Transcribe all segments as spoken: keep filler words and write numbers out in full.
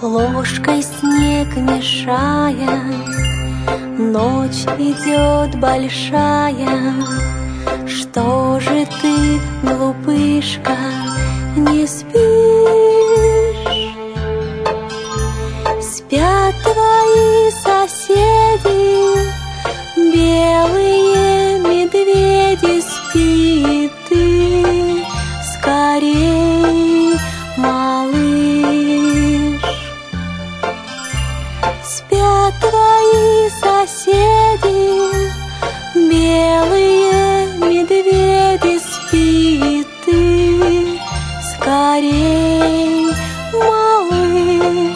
ложкой снег мешая. Ночь идет большая. Что же ты, глупышка, не спишь? Спят твои соседи, белые медведи, спи ты скорей, малыш. Спят твои соседи, белые медведи, спи ты скорей, малыш.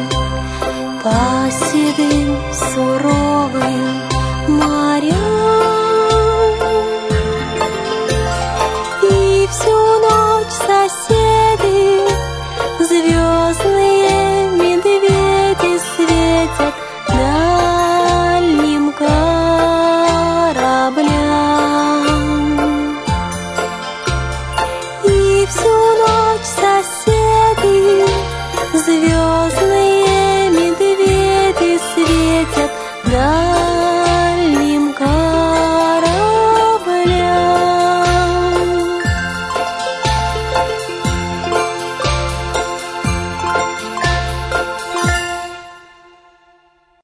По седым суровым морям.